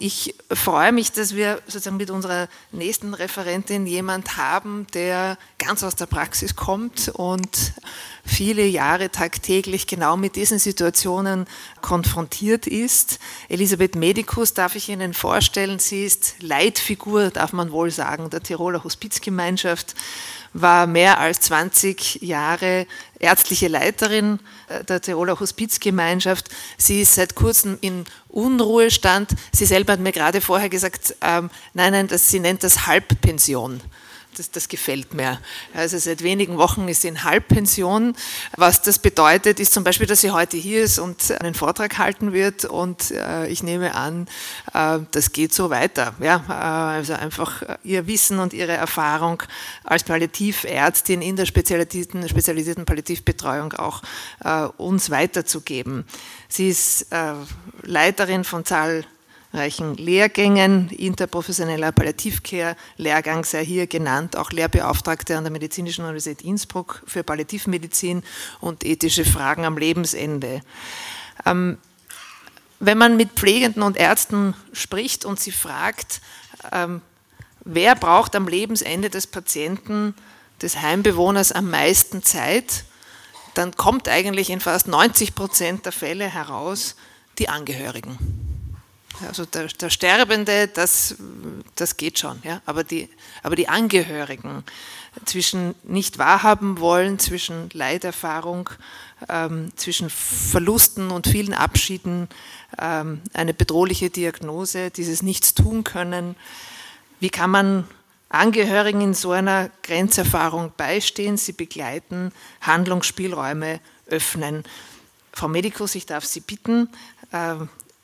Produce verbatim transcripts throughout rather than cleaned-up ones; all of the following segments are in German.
Ich freue mich, dass wir sozusagen mit unserer nächsten Referentin jemand haben, der ganz aus der Praxis kommt und viele Jahre tagtäglich genau mit diesen Situationen konfrontiert ist. Elisabeth Medikus darf ich Ihnen vorstellen. Sie ist Leitfigur, darf man wohl sagen, der Tiroler Hospizgemeinschaft, war mehr als zwanzig Jahre ärztliche Leiterin der Tiroler Hospizgemeinschaft. Sie ist seit kurzem in Unruhestand. Sie selber hat mir gerade vorher gesagt, ähm, nein, nein, das, sie nennt das Halbpension. Das, das gefällt mir. Also seit wenigen Wochen ist sie in Halbpension. Was das bedeutet, ist zum Beispiel, dass sie heute hier ist und einen Vortrag halten wird und äh, ich nehme an, äh, das geht so weiter. Ja, äh, also einfach ihr Wissen und ihre Erfahrung als Palliativärztin in der spezialisierten, spezialisierten Palliativbetreuung auch äh, uns weiterzugeben. Sie ist äh, Leiterin von zahlreichen reichen Lehrgängen, interprofessioneller Palliativcare-Lehrgang sei hier genannt, auch Lehrbeauftragte an der Medizinischen Universität Innsbruck für Palliativmedizin und ethische Fragen am Lebensende. Ähm, wenn man mit Pflegenden und Ärzten spricht und sie fragt, ähm, wer braucht am Lebensende des Patienten, des Heimbewohners am meisten Zeit, dann kommt eigentlich in fast neunzig Prozent der Fälle heraus, die Angehörigen. Also der, der Sterbende, das, das geht schon, ja? aber, die, aber die Angehörigen zwischen nicht wahrhaben wollen, zwischen Leiderfahrung, ähm, zwischen Verlusten und vielen Abschieden, ähm, eine bedrohliche Diagnose, dieses Nichts tun können. Wie kann man Angehörigen in so einer Grenzerfahrung beistehen, sie begleiten, Handlungsspielräume öffnen? Frau Medikus, ich darf Sie bitten, äh,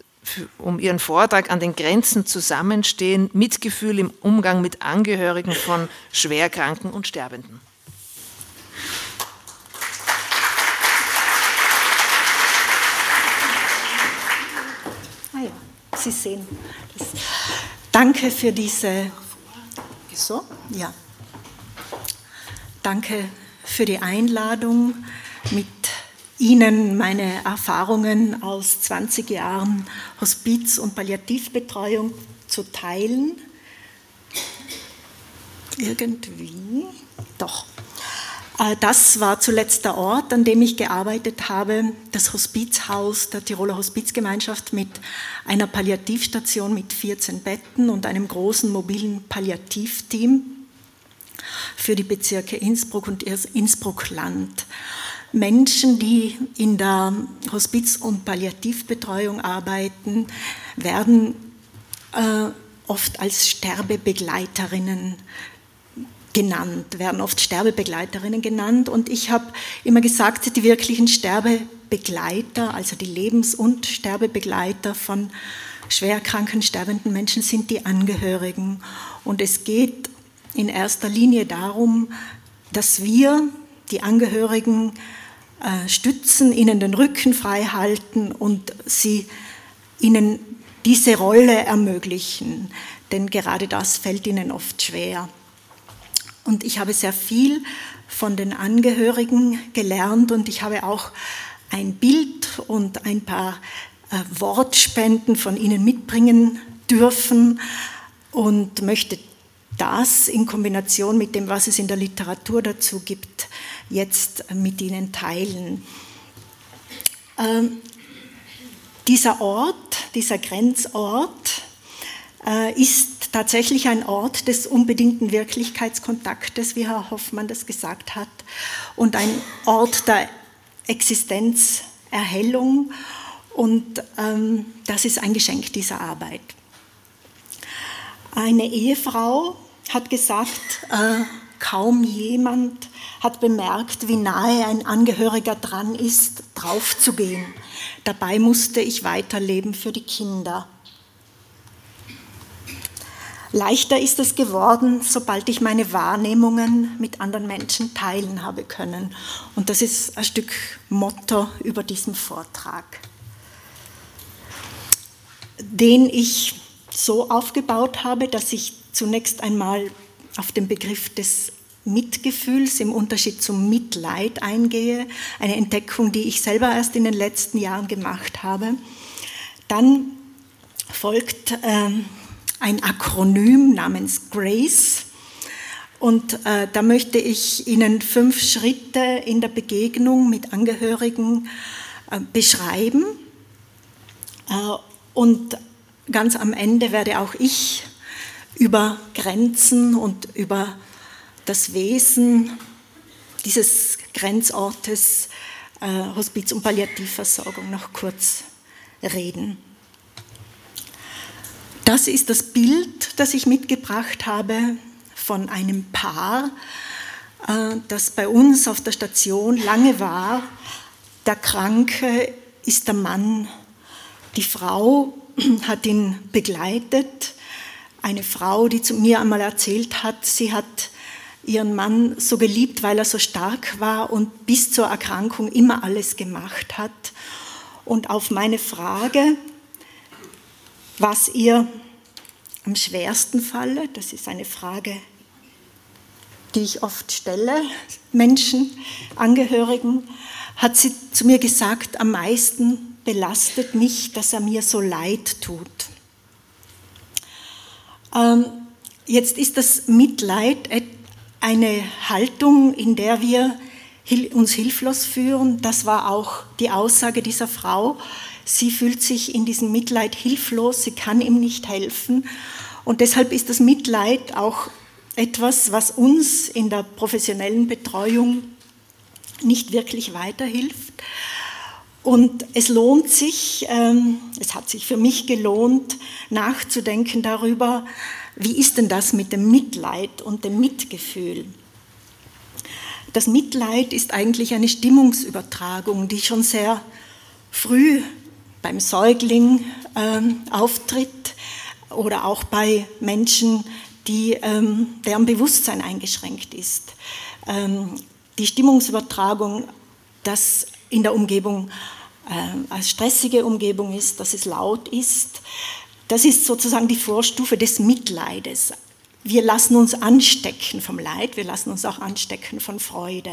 um Ihren Vortrag an den Grenzen zusammenstehen, Mitgefühl im Umgang mit Angehörigen von Schwerkranken und Sterbenden. Ah ja, Sie sehen das. Danke für diese. So, ja. Danke für die Einladung, mit Ihnen meine Erfahrungen aus zwanzig Jahren Hospiz- und Palliativbetreuung zu teilen. Irgendwie, doch. Das war zuletzt der Ort, an dem ich gearbeitet habe, das Hospizhaus der Tiroler Hospizgemeinschaft mit einer Palliativstation mit vierzehn Betten und einem großen mobilen Palliativteam für die Bezirke Innsbruck und Innsbruck-Land. Menschen, die in der Hospiz- und Palliativbetreuung arbeiten, werden äh, oft als Sterbebegleiterinnen genannt, werden oft Sterbebegleiterinnen genannt. Und ich habe immer gesagt, die wirklichen Sterbebegleiter, also die Lebens- und Sterbebegleiter von schwerkranken, sterbenden Menschen sind die Angehörigen. Und es geht in erster Linie darum, dass wir die Angehörigen äh, stützen, ihnen den Rücken frei halten und sie ihnen diese Rolle ermöglichen, denn gerade das fällt ihnen oft schwer. Und ich habe sehr viel von den Angehörigen gelernt und ich habe auch ein Bild und ein paar äh, Wortspenden von ihnen mitbringen dürfen und möchte das in Kombination mit dem, was es in der Literatur dazu gibt, jetzt mit Ihnen teilen. Ähm, dieser Ort, dieser Grenzort, äh, ist tatsächlich ein Ort des unbedingten Wirklichkeitskontaktes, wie Herr Hoffmann das gesagt hat, und ein Ort der Existenzerhellung. Und ähm, das ist ein Geschenk dieser Arbeit. Eine Ehefrau hat gesagt, äh, kaum jemand hat bemerkt, wie nahe ein Angehöriger dran ist, draufzugehen. Dabei musste ich weiterleben für die Kinder. Leichter ist es geworden, sobald ich meine Wahrnehmungen mit anderen Menschen teilen habe können. Und das ist ein Stück Motto über diesem Vortrag, den ich so aufgebaut habe, dass ich zunächst einmal auf den Begriff des Mitgefühls im Unterschied zum Mitleid eingehe, eine Entdeckung, die ich selber erst in den letzten Jahren gemacht habe. Dann folgt äh, ein Akronym namens GRACE. Und äh, da möchte ich Ihnen fünf Schritte in der Begegnung mit Angehörigen äh, beschreiben. Äh, und ganz am Ende werde auch ich über Grenzen und über das Wesen dieses Grenzortes äh, Hospiz- und Palliativversorgung noch kurz reden. Das ist das Bild, das ich mitgebracht habe von einem Paar, äh, das bei uns auf der Station lange war. Der Kranke ist der Mann, die Frau hat ihn begleitet. Eine Frau, die zu mir einmal erzählt hat, sie hat ihren Mann so geliebt, weil er so stark war und bis zur Erkrankung immer alles gemacht hat. Und auf meine Frage, was ihr am schwersten falle, das ist eine Frage, die ich oft stelle, Menschen, Angehörigen, hat sie zu mir gesagt, am meisten belastet mich, dass er mir so leid tut. Ähm, jetzt ist das Mitleid eine Haltung, in der wir uns hilflos fühlen. Das war auch die Aussage dieser Frau. Sie fühlt sich in diesem Mitleid hilflos, sie kann ihm nicht helfen. Und deshalb ist das Mitleid auch etwas, was uns in der professionellen Betreuung nicht wirklich weiterhilft. Und es lohnt sich, ähm, es hat sich für mich gelohnt, nachzudenken darüber, wie ist denn das mit dem Mitleid und dem Mitgefühl? Das Mitleid ist eigentlich eine Stimmungsübertragung, die schon sehr früh beim Säugling ähm, auftritt oder auch bei Menschen, die, ähm, deren Bewusstsein eingeschränkt ist. Ähm, die Stimmungsübertragung, dass in der Umgebung äh, eine stressige Umgebung ist, dass es laut ist, das ist sozusagen die Vorstufe des Mitleides. Wir lassen uns anstecken vom Leid, wir lassen uns auch anstecken von Freude.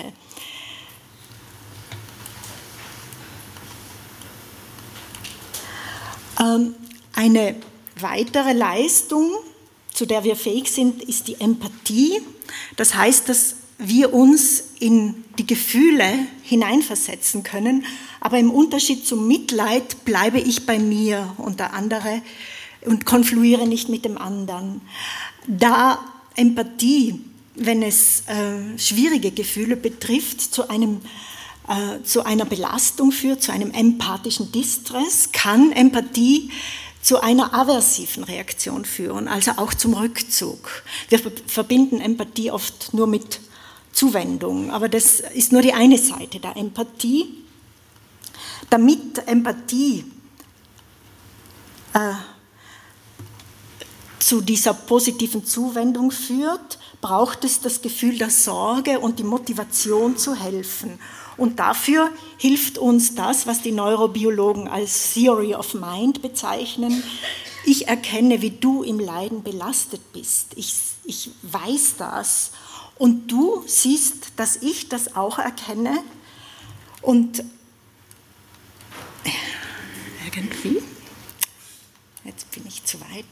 Ähm, eine weitere Leistung, zu der wir fähig sind, ist die Empathie. Das heißt, dass wir uns in die Gefühle hineinversetzen können, aber im Unterschied zum Mitleid bleibe ich bei mir und der andere und konfluiere nicht mit dem anderen. Da Empathie, wenn es äh, schwierige Gefühle betrifft, zu, einem, äh, zu einer Belastung führt, zu einem empathischen Distress, kann Empathie zu einer aversiven Reaktion führen, also auch zum Rückzug. Wir verbinden Empathie oft nur mit Zuwendung, aber das ist nur die eine Seite der Empathie. Damit Empathie äh, zu dieser positiven Zuwendung führt, braucht es das Gefühl der Sorge und die Motivation zu helfen. Und dafür hilft uns das, was die Neurobiologen als Theory of Mind bezeichnen. Ich erkenne, wie du im Leiden belastet bist. Ich, ich weiß das. Und du siehst, dass ich das auch erkenne. Und irgendwie, jetzt bin ich zu weit.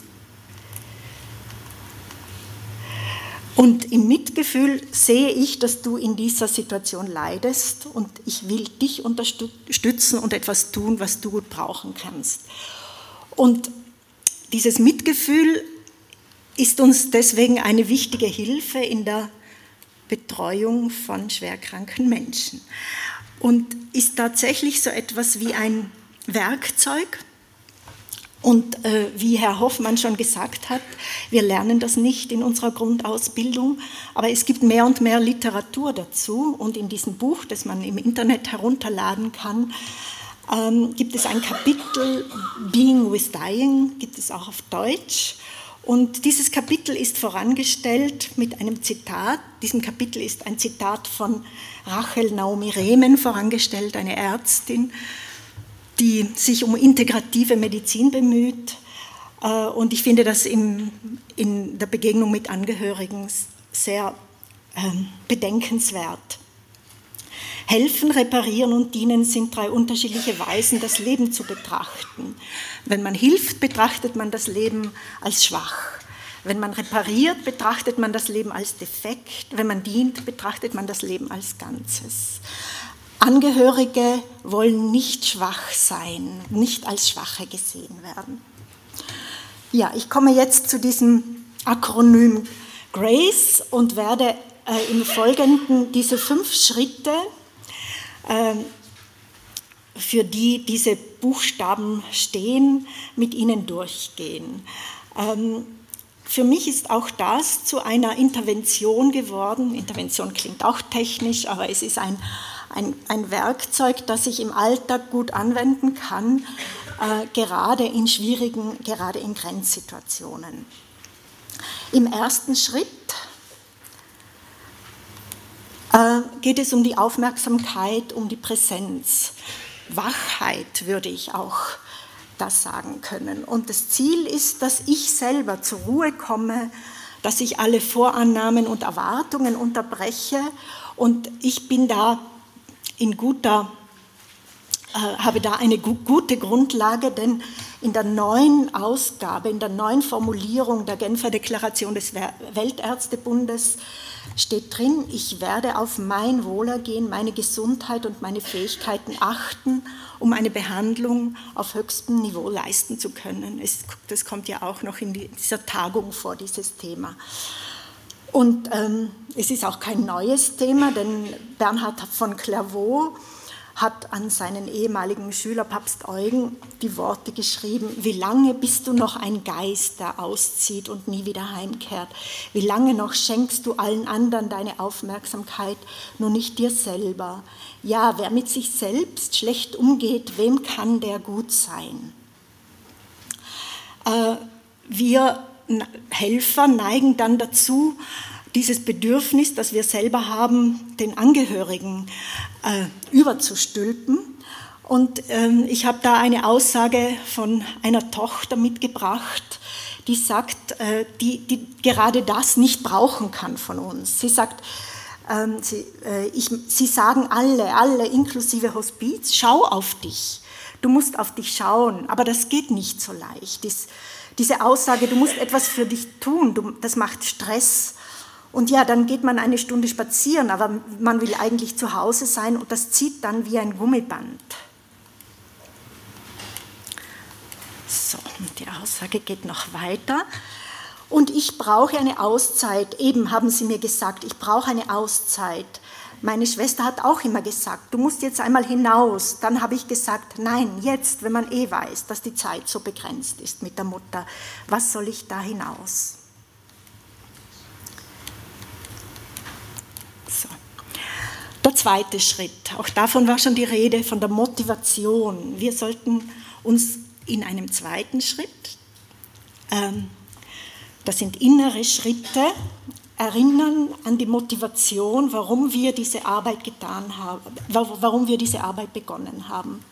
Und im Mitgefühl sehe ich, dass du in dieser Situation leidest und ich will dich unterstützen und etwas tun, was du gut brauchen kannst. Und dieses Mitgefühl ist uns deswegen eine wichtige Hilfe in der Betreuung von schwerkranken Menschen und ist tatsächlich so etwas wie ein Werkzeug. Und äh, wie Herr Hoffmann schon gesagt hat, wir lernen das nicht in unserer Grundausbildung, aber es gibt mehr und mehr Literatur dazu und in diesem Buch, das man im Internet herunterladen kann, ähm, gibt es ein Kapitel, Being with Dying, gibt es auch auf Deutsch. Und dieses Kapitel ist vorangestellt mit einem Zitat. Diesem Kapitel ist ein Zitat von Rachel Naomi Rehmen vorangestellt, eine Ärztin, die sich um integrative Medizin bemüht. Und ich finde das in der Begegnung mit Angehörigen sehr bedenkenswert. Helfen, reparieren und dienen sind drei unterschiedliche Weisen, das Leben zu betrachten. Wenn man hilft, betrachtet man das Leben als schwach. Wenn man repariert, betrachtet man das Leben als defekt. Wenn man dient, betrachtet man das Leben als Ganzes. Angehörige wollen nicht schwach sein, nicht als Schwache gesehen werden. Ja, ich komme jetzt zu diesem Akronym GRACE und werde äh, im Folgenden diese fünf Schritte, äh, für die diese Buchstaben stehen, mit Ihnen durchgehen. Ähm, Für mich ist auch das zu einer Intervention geworden. Intervention klingt auch technisch, aber es ist ein, ein, ein Werkzeug, das ich im Alltag gut anwenden kann, äh, gerade in schwierigen, gerade in Grenzsituationen. Im ersten Schritt äh, geht es um die Aufmerksamkeit, um die Präsenz. Wachheit würde ich auch das sagen können. Und das Ziel ist, dass ich selber zur Ruhe komme, dass ich alle Vorannahmen und Erwartungen unterbreche und ich bin da in guter, äh, habe da eine gu- gute Grundlage, denn in der neuen Ausgabe, in der neuen Formulierung der Genfer Deklaration des Weltärztebundes steht drin, ich werde auf mein Wohlergehen, meine Gesundheit und meine Fähigkeiten achten, um eine Behandlung auf höchstem Niveau leisten zu können. Es, das kommt ja auch noch in dieser Tagung vor, dieses Thema. Und ähm, es ist auch kein neues Thema, denn Bernhard von Clairvaux hat an seinen ehemaligen Schüler Papst Eugen die Worte geschrieben, wie lange bist du noch ein Geist, der auszieht und nie wieder heimkehrt? Wie lange noch schenkst du allen anderen deine Aufmerksamkeit, nur nicht dir selber? Ja, wer mit sich selbst schlecht umgeht, wem kann der gut sein? Äh, wir Helfer neigen dann dazu, dieses Bedürfnis, das wir selber haben, den Angehörigen äh, überzustülpen. Und ähm, ich habe da eine Aussage von einer Tochter mitgebracht, die sagt, äh, die, die gerade das nicht brauchen kann von uns. Sie sagt, ähm, sie, äh, ich, sie sagen alle, alle inklusive Hospiz, schau auf dich. Du musst auf dich schauen, aber das geht nicht so leicht. Dies, diese Aussage, du musst etwas für dich tun, du, das macht Stress. Und ja, dann geht man eine Stunde spazieren, aber man will eigentlich zu Hause sein und das zieht dann wie ein Gummiband. So, und die Aussage geht noch weiter. Und ich brauche eine Auszeit. Eben haben sie mir gesagt, ich brauche eine Auszeit. Meine Schwester hat auch immer gesagt, du musst jetzt einmal hinaus. Dann habe ich gesagt, nein, jetzt, wenn man eh weiß, dass die Zeit so begrenzt ist mit der Mutter, was soll ich da hinaus? So. Der zweite Schritt, auch davon war schon die Rede, von der Motivation. Wir sollten uns in einem zweiten Schritt, ähm, das sind innere Schritte, erinnern an die Motivation, warum wir diese Arbeit getan haben, warum wir diese Arbeit begonnen haben.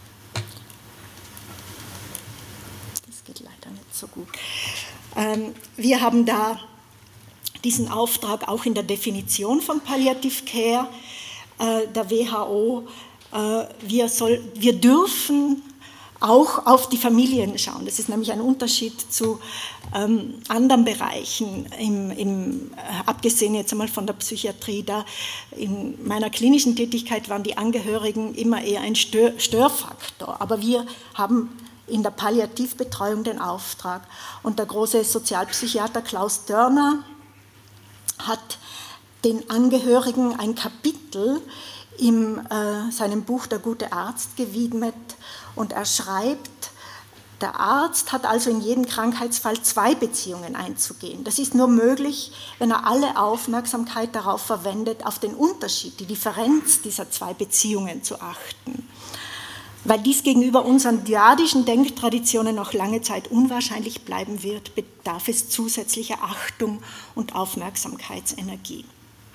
Das geht leider nicht so gut. Ähm, wir haben da diesen Auftrag auch in der Definition von Palliative Care äh, der W H O. Äh, wir, soll, wir dürfen auch auf die Familien schauen. Das ist nämlich ein Unterschied zu ähm, anderen Bereichen, im, im, äh, abgesehen jetzt einmal von der Psychiatrie. Da in meiner klinischen Tätigkeit waren die Angehörigen immer eher ein Stör, Störfaktor, aber wir haben in der Palliativbetreuung den Auftrag. Und der große Sozialpsychiater Klaus Dörner hat den Angehörigen ein Kapitel in äh, seinem Buch Der gute Arzt gewidmet und er schreibt, der Arzt hat also in jedem Krankheitsfall zwei Beziehungen einzugehen. Das ist nur möglich, wenn er alle Aufmerksamkeit darauf verwendet, auf den Unterschied, die Differenz dieser zwei Beziehungen zu achten. Weil dies gegenüber unseren dyadischen Denktraditionen noch lange Zeit unwahrscheinlich bleiben wird, bedarf es zusätzlicher Achtung und Aufmerksamkeitsenergie.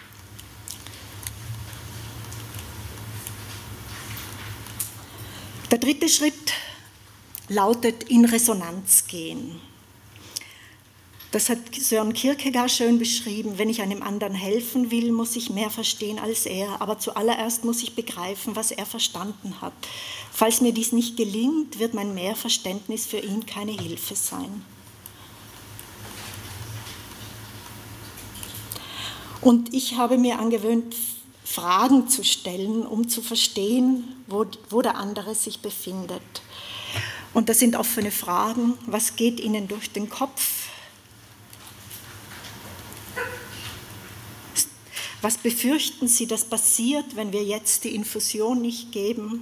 Der dritte Schritt lautet in Resonanz gehen. Das hat Søren Kierkegaard schön beschrieben. Wenn ich einem anderen helfen will, muss ich mehr verstehen als er. Aber zuallererst muss ich begreifen, was er verstanden hat. Falls mir dies nicht gelingt, wird mein Mehrverständnis für ihn keine Hilfe sein. Und ich habe mir angewöhnt, Fragen zu stellen, um zu verstehen, wo, wo der andere sich befindet. Und das sind offene Fragen. Was geht Ihnen durch den Kopf? Was befürchten Sie, dass passiert, wenn wir jetzt die Infusion nicht geben?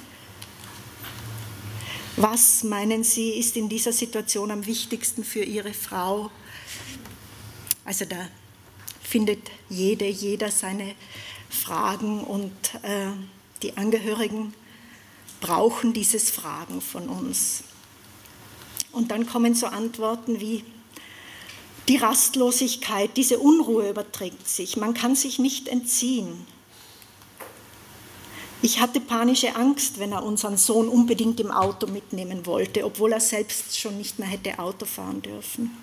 Was, meinen Sie, ist in dieser Situation am wichtigsten für Ihre Frau? Also da findet jede, jeder seine Fragen und äh, die Angehörigen brauchen dieses Fragen von uns. Und dann kommen so Antworten wie: Die Rastlosigkeit, diese Unruhe überträgt sich, man kann sich nicht entziehen. Ich hatte panische Angst, wenn er unseren Sohn unbedingt im Auto mitnehmen wollte, obwohl er selbst schon nicht mehr hätte Auto fahren dürfen.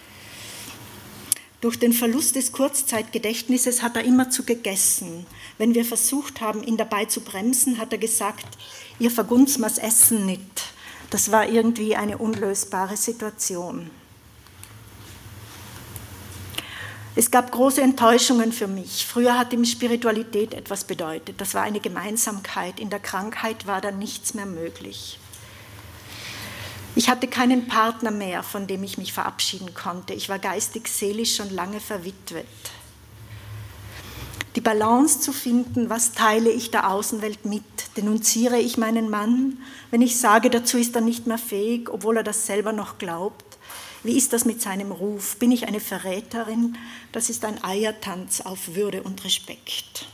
Durch den Verlust des Kurzzeitgedächtnisses hat er immerzu gegessen. Wenn wir versucht haben, ihn dabei zu bremsen, hat er gesagt, ihr vergunst mir's Essen nicht. Das war irgendwie eine unlösbare Situation. Es gab große Enttäuschungen für mich. Früher hat ihm Spiritualität etwas bedeutet. Das war eine Gemeinsamkeit. In der Krankheit war dann nichts mehr möglich. Ich hatte keinen Partner mehr, von dem ich mich verabschieden konnte. Ich war geistig, seelisch schon lange verwitwet. Die Balance zu finden, was teile ich der Außenwelt mit? Denunziere ich meinen Mann, wenn ich sage, dazu ist er nicht mehr fähig, obwohl er das selber noch glaubt? Wie ist das mit seinem Ruf? Bin ich eine Verräterin? Das ist ein Eiertanz auf Würde und Respekt.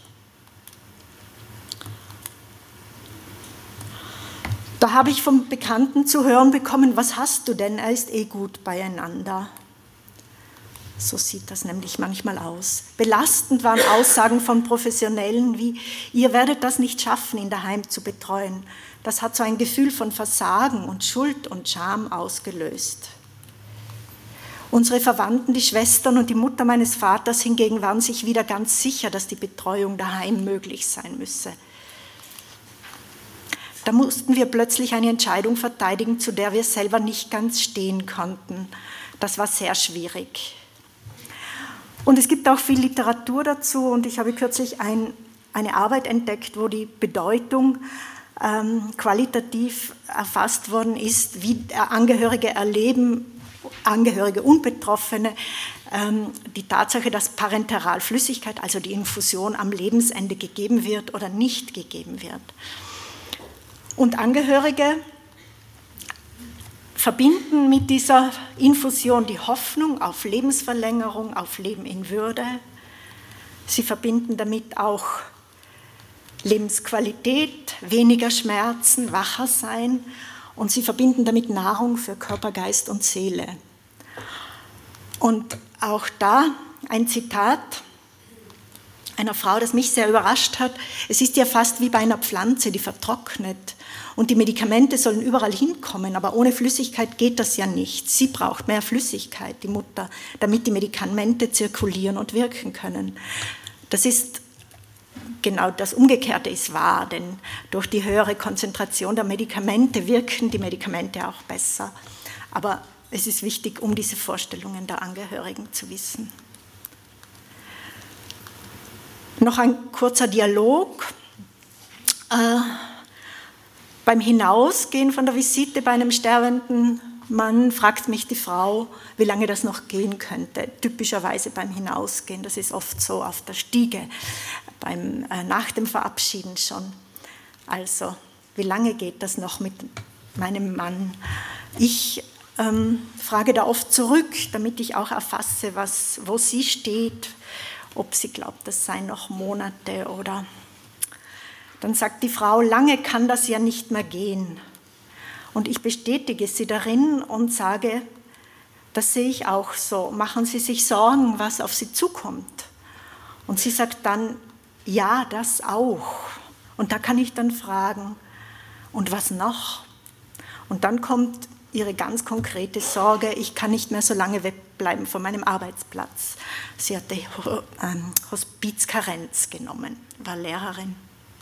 Da habe ich vom Bekannten zu hören bekommen, was hast du denn? Er ist eh gut beieinander. So sieht das nämlich manchmal aus. Belastend waren Aussagen von Professionellen wie, ihr werdet das nicht schaffen, ihn daheim zu betreuen. Das hat so ein Gefühl von Versagen und Schuld und Scham ausgelöst. Unsere Verwandten, die Schwestern und die Mutter meines Vaters hingegen waren sich wieder ganz sicher, dass die Betreuung daheim möglich sein müsse. Da mussten wir plötzlich eine Entscheidung verteidigen, zu der wir selber nicht ganz stehen konnten. Das war sehr schwierig. Und es gibt auch viel Literatur dazu und ich habe kürzlich ein, eine Arbeit entdeckt, wo die Bedeutung ähm, qualitativ erfasst worden ist, wie Angehörige erleben, Angehörige und Betroffene, ähm, die Tatsache, dass Parenteralflüssigkeit, also die Infusion am Lebensende gegeben wird oder nicht gegeben wird. Und Angehörige verbinden mit dieser Infusion die Hoffnung auf Lebensverlängerung, auf Leben in Würde. Sie verbinden damit auch Lebensqualität, weniger Schmerzen, wacher sein und sie verbinden damit Nahrung für Körper, Geist und Seele. Und auch da ein Zitat einer Frau, das mich sehr überrascht hat. Es ist ja fast wie bei einer Pflanze, die vertrocknet. Und die Medikamente sollen überall hinkommen, aber ohne Flüssigkeit geht das ja nicht. Sie braucht mehr Flüssigkeit, die Mutter, damit die Medikamente zirkulieren und wirken können. Das ist genau das Umgekehrte ist wahr, denn durch die höhere Konzentration der Medikamente wirken die Medikamente auch besser. Aber es ist wichtig, um diese Vorstellungen der Angehörigen zu wissen. Noch ein kurzer Dialog. Äh, beim Hinausgehen von der Visite bei einem sterbenden Mann fragt mich die Frau, wie lange das noch gehen könnte. Typischerweise beim Hinausgehen, das ist oft so auf der Stiege, beim, äh, nach dem Verabschieden schon. Also, wie lange geht das noch mit meinem Mann? Ich ähm, frage da oft zurück, damit ich auch erfasse, was, wo sie steht, ob sie glaubt, das seien noch Monate oder... Dann sagt die Frau, lange kann das ja nicht mehr gehen. Und ich bestätige sie darin und sage, das sehe ich auch so. Machen Sie sich Sorgen, was auf Sie zukommt. Und sie sagt dann, ja, das auch. Und da kann ich dann fragen, und was noch? Und dann kommt ihre ganz konkrete Sorge, ich kann nicht mehr so lange wegbleiben von meinem Arbeitsplatz. Sie hatte ähm, Hospizkarenz genommen, war Lehrerin.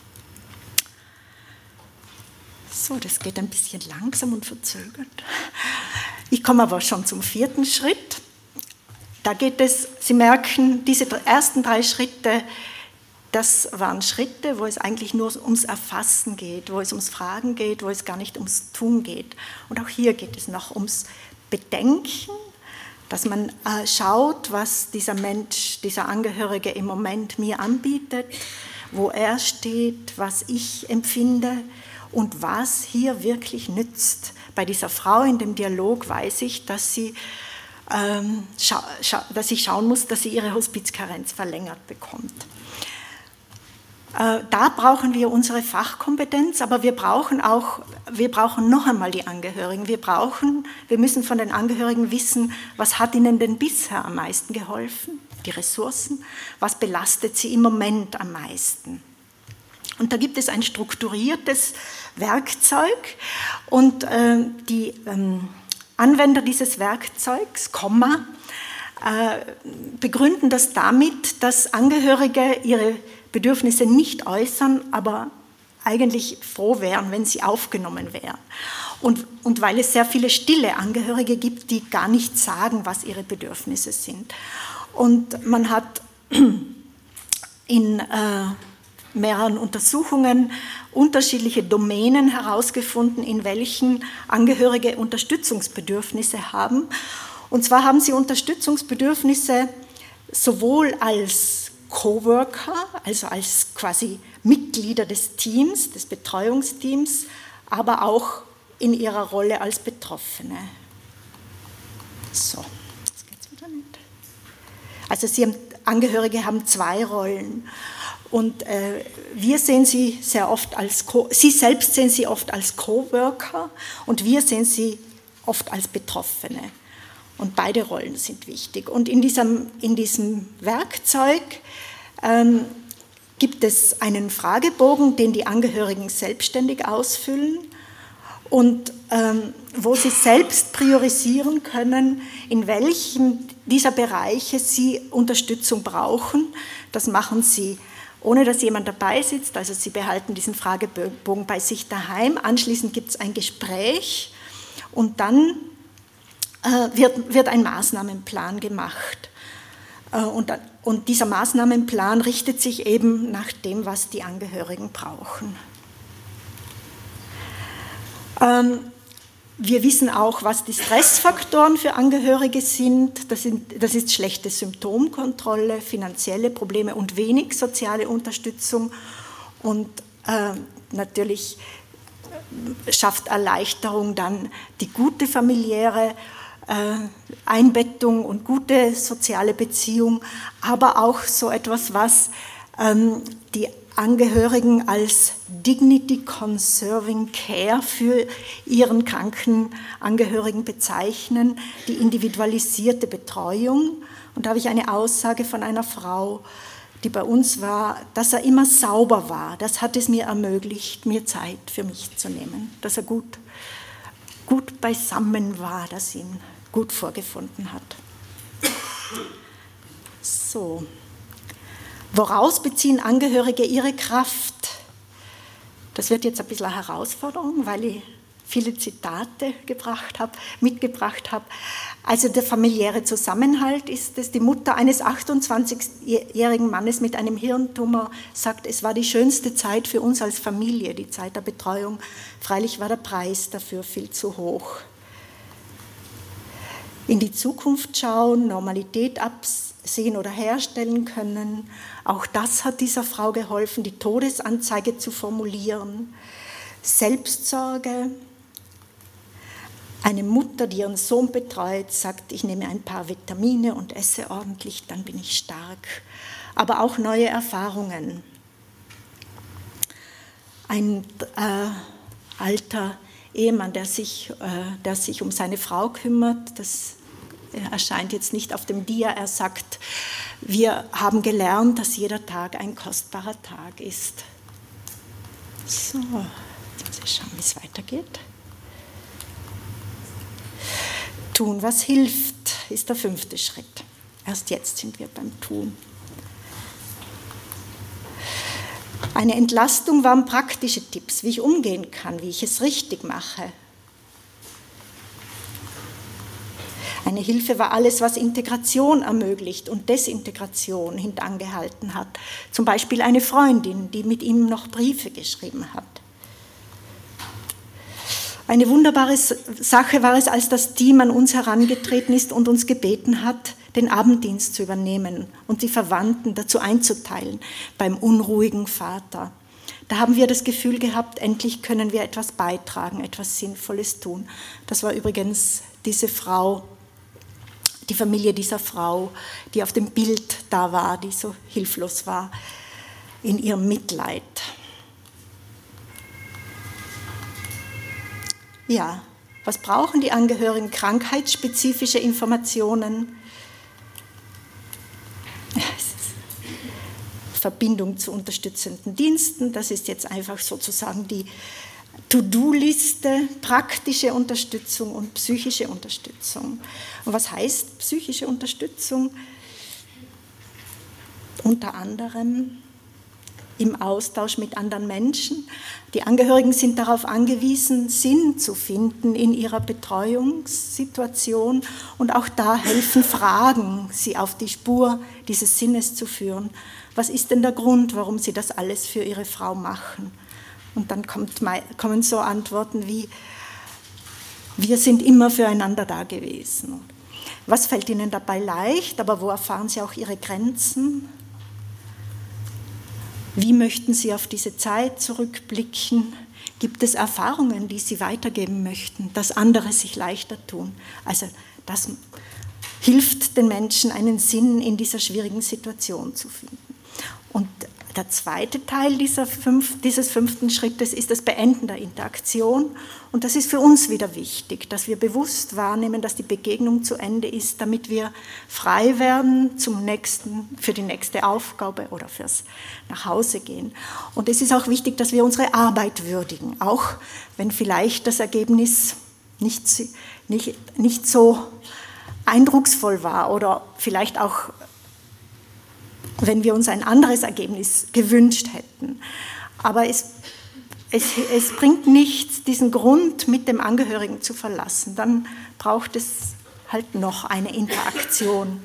So, das geht ein bisschen langsam und verzögert. Ich komme aber schon zum vierten Schritt. Da geht es, Sie merken, diese ersten drei Schritte, das waren Schritte, wo es eigentlich nur ums Erfassen geht, wo es ums Fragen geht, wo es gar nicht ums Tun geht. Und auch hier geht es noch ums Bedenken, dass man äh, schaut, was dieser Mensch, dieser Angehörige im Moment mir anbietet, wo er steht, was ich empfinde und was hier wirklich nützt. Bei dieser Frau in dem Dialog weiß ich, dass sie ähm, scha- scha- dass ich schauen muss, dass sie ihre Hospizkarenz verlängert bekommt. Da brauchen wir unsere Fachkompetenz, aber wir brauchen auch, wir brauchen noch einmal die Angehörigen. Wir brauchen, wir müssen von den Angehörigen wissen, was hat ihnen denn bisher am meisten geholfen, die Ressourcen, was belastet sie im Moment am meisten. Und da gibt es ein strukturiertes Werkzeug und äh, die ähm, Anwender dieses Werkzeugs, Komma, äh, begründen das damit, dass Angehörige ihre Bedürfnisse nicht äußern, aber eigentlich froh wären, wenn sie aufgenommen wären. Und, und weil es sehr viele stille Angehörige gibt, die gar nicht sagen, was ihre Bedürfnisse sind. Und man hat in äh, mehreren Untersuchungen unterschiedliche Domänen herausgefunden, in welchen Angehörige Unterstützungsbedürfnisse haben. Und zwar haben sie Unterstützungsbedürfnisse sowohl als Coworker, also als quasi Mitglieder des Teams, des Betreuungsteams, aber auch in ihrer Rolle als Betroffene. So, jetzt geht's wieder nicht. Also sie haben, Angehörige haben zwei Rollen und äh, wir sehen sie sehr oft als, Co- sie selbst sehen sie oft als Coworker und wir sehen sie oft als Betroffene. Und beide Rollen sind wichtig. Und in diesem, in diesem Werkzeug ähm, gibt es einen Fragebogen, den die Angehörigen selbstständig ausfüllen und ähm, wo sie selbst priorisieren können, in welchem dieser Bereiche sie Unterstützung brauchen. Das machen sie, ohne dass jemand dabei sitzt. Also sie behalten diesen Fragebogen bei sich daheim. Anschließend gibt es ein Gespräch und dann Wird, wird ein Maßnahmenplan gemacht. Und, und dieser Maßnahmenplan richtet sich eben nach dem, was die Angehörigen brauchen. Ähm, wir wissen auch, was die Stressfaktoren für Angehörige sind. Das, sind. das ist schlechte Symptomkontrolle, finanzielle Probleme und wenig soziale Unterstützung. Und äh, natürlich schafft Erleichterung dann die gute familiäre Einbettung und gute soziale Beziehung, aber auch so etwas, was ähm, die Angehörigen als Dignity Conserving Care für ihren kranken Angehörigen bezeichnen, die individualisierte Betreuung. Und da habe ich eine Aussage von einer Frau, die bei uns war, dass er immer sauber war. Das hat es mir ermöglicht, mir Zeit für mich zu nehmen, dass er gut, gut beisammen war, dass ihn gut vorgefunden hat. So. Woraus beziehen Angehörige ihre Kraft? Das wird jetzt ein bisschen eine Herausforderung, weil ich viele Zitate gebracht habe, mitgebracht habe. Also der familiäre Zusammenhalt ist es. Die Mutter eines achtundzwanzigjährigen Mannes mit einem Hirntumor sagt, es war die schönste Zeit für uns als Familie, die Zeit der Betreuung. Freilich war der Preis dafür viel zu hoch. In die Zukunft schauen, Normalität absehen oder herstellen können. Auch das hat dieser Frau geholfen, die Todesanzeige zu formulieren. Selbstsorge. Eine Mutter, die ihren Sohn betreut, sagt, ich nehme ein paar Vitamine und esse ordentlich, dann bin ich stark. Aber auch neue Erfahrungen. Ein äh, alter Ehemann, der sich, äh, der sich um seine Frau kümmert, das erscheint jetzt nicht auf dem Dia, er sagt, wir haben gelernt, dass jeder Tag ein kostbarer Tag ist. So, jetzt muss ich schauen, wie es weitergeht. Tun, was hilft, ist der fünfte Schritt. Erst jetzt sind wir beim Tun. Eine Entlastung waren praktische Tipps, wie ich umgehen kann, wie ich es richtig mache. Eine Hilfe war alles, was Integration ermöglicht und Desintegration hintangehalten hat. Zum Beispiel eine Freundin, die mit ihm noch Briefe geschrieben hat. Eine wunderbare Sache war es, als das Team an uns herangetreten ist und uns gebeten hat, den Abenddienst zu übernehmen und die Verwandten dazu einzuteilen beim unruhigen Vater. Da haben wir das Gefühl gehabt, endlich können wir etwas beitragen, etwas Sinnvolles tun. Das war übrigens diese Frau, die Familie dieser Frau, die auf dem Bild da war, die so hilflos war in ihrem Mitleid. Ja, was brauchen die Angehörigen? Krankheitsspezifische Informationen, Verbindung zu unterstützenden Diensten, das ist jetzt einfach sozusagen die To-Do-Liste, praktische Unterstützung und psychische Unterstützung. Und was heißt psychische Unterstützung? Unter anderem im Austausch mit anderen Menschen. Die Angehörigen sind darauf angewiesen, Sinn zu finden in ihrer Betreuungssituation und auch da helfen Fragen, sie auf die Spur dieses Sinnes zu führen. Was ist denn der Grund, warum sie das alles für ihre Frau machen? Und dann kommt, kommen so Antworten wie, wir sind immer füreinander da gewesen. Was fällt ihnen dabei leicht, aber wo erfahren sie auch ihre Grenzen? Wie möchten Sie auf diese Zeit zurückblicken? Gibt es Erfahrungen, die Sie weitergeben möchten, dass andere sich leichter tun? Also das hilft den Menschen, einen Sinn in dieser schwierigen Situation zu finden. Und der zweite Teil dieser fünf, dieses fünften Schrittes ist das Beenden der Interaktion. Und das ist für uns wieder wichtig, dass wir bewusst wahrnehmen, dass die Begegnung zu Ende ist, damit wir frei werden zum nächsten, für die nächste Aufgabe oder fürs Nachhausegehen. Und es ist auch wichtig, dass wir unsere Arbeit würdigen, auch wenn vielleicht das Ergebnis nicht, nicht, nicht so eindrucksvoll war oder vielleicht auch wenn wir uns ein anderes Ergebnis gewünscht hätten. Aber es, es, es bringt nichts, diesen Grund mit dem Angehörigen zu verlassen. Dann braucht es halt noch eine Interaktion.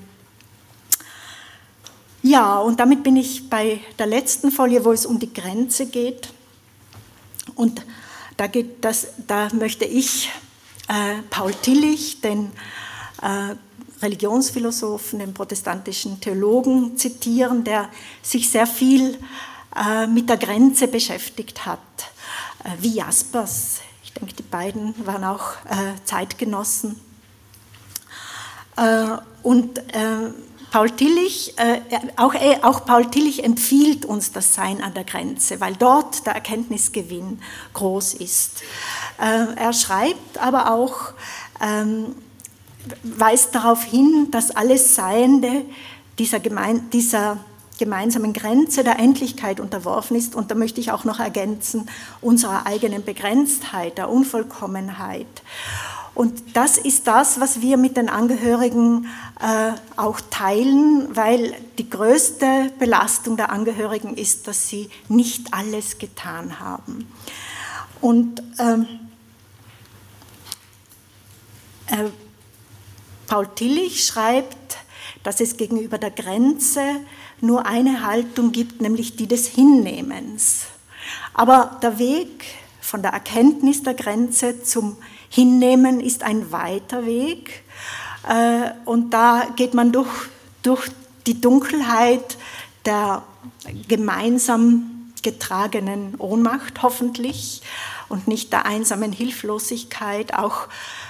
Ja, und damit bin ich bei der letzten Folie, wo es um die Grenze geht. Und da, geht das, da möchte ich äh, Paul Tillich, den äh, Religionsphilosophen, den protestantischen Theologen zitieren, der sich sehr viel äh, mit der Grenze beschäftigt hat, äh, wie Jaspers. Ich denke, die beiden waren auch äh, Zeitgenossen. Äh, und äh, Paul Tillich, äh, auch, äh, auch Paul Tillich empfiehlt uns das Sein an der Grenze, weil dort der Erkenntnisgewinn groß ist. Äh, er schreibt aber auch, ähm, weist darauf hin, dass alles Seiende dieser, gemein, dieser gemeinsamen Grenze der Endlichkeit unterworfen ist. Und da möchte ich auch noch ergänzen, unserer eigenen Begrenztheit, der Unvollkommenheit. Und das ist das, was wir mit den Angehörigen äh, auch teilen, weil die größte Belastung der Angehörigen ist, dass sie nicht alles getan haben. Und ähm, äh, Paul Tillich schreibt, dass es gegenüber der Grenze nur eine Haltung gibt, nämlich die des Hinnehmens. Aber der Weg von der Erkenntnis der Grenze zum Hinnehmen ist ein weiter Weg. Und da geht man durch, durch die Dunkelheit der gemeinsam getragenen Ohnmacht hoffentlich und nicht der einsamen Hilflosigkeit, auch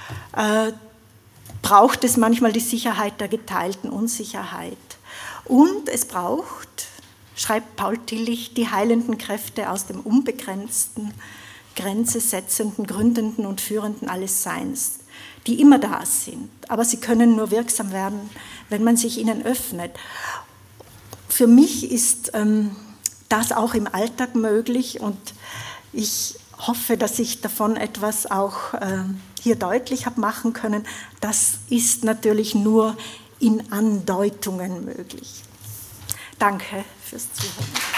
braucht es manchmal die Sicherheit der geteilten Unsicherheit. Und es braucht, schreibt Paul Tillich, die heilenden Kräfte aus dem unbegrenzten, grenzesetzenden, gründenden und führenden alles Seins, die immer da sind. Aber sie können nur wirksam werden, wenn man sich ihnen öffnet. Für mich ist ähm, das auch im Alltag möglich und ich hoffe, dass ich davon etwas auch äh, hier deutlich habe machen können. Das ist natürlich nur in Andeutungen möglich. Danke fürs Zuhören.